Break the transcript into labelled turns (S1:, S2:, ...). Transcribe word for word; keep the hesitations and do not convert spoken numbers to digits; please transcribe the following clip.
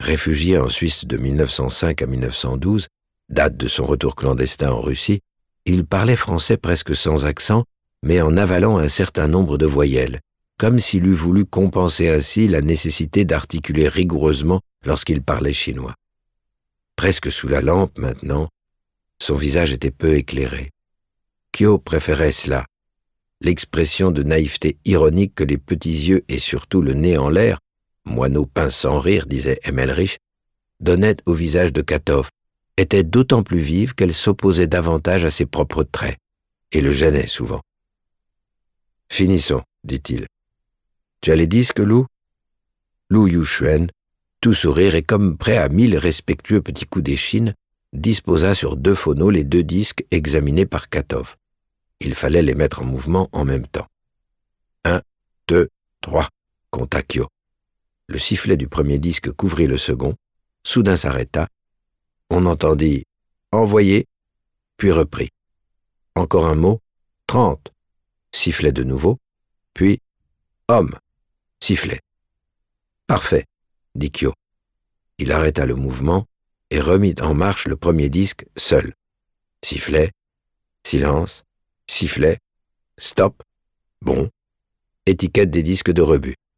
S1: Réfugié en Suisse de mille neuf cent cinq à mille neuf cent douze, date de son retour clandestin en Russie, il parlait français presque sans accent, mais en avalant un certain nombre de voyelles, comme s'il eût voulu compenser ainsi la nécessité d'articuler rigoureusement lorsqu'il parlait chinois. Presque sous la lampe maintenant, son visage était peu éclairé. Kyo préférait cela, l'expression de naïveté ironique que les petits yeux et surtout le nez en l'air, moineau pince sans rire, disait Emmelrich, donnaient au visage de Katov, était d'autant plus vive qu'elle s'opposait davantage à ses propres traits, et le gênait souvent. « Finissons, dit-il. Tu as les disques, Lou ?» Lou Yushuen, tout sourire et comme prêt à mille respectueux petits coups d'échine, disposa sur deux phonos les deux disques examinés par Katov. Il fallait les mettre en mouvement en même temps. Un, deux, trois, compta Kyo. Le sifflet du premier disque couvrit le second, soudain s'arrêta. On entendit « envoyer », puis reprit. Encore un mot, trente, sifflet de nouveau, puis « homme », sifflet. « Parfait », dit Kyo. Il arrêta le mouvement et remit en marche le premier disque seul. Sifflet, silence, sifflet, stop, bon, étiquette des disques de rebut.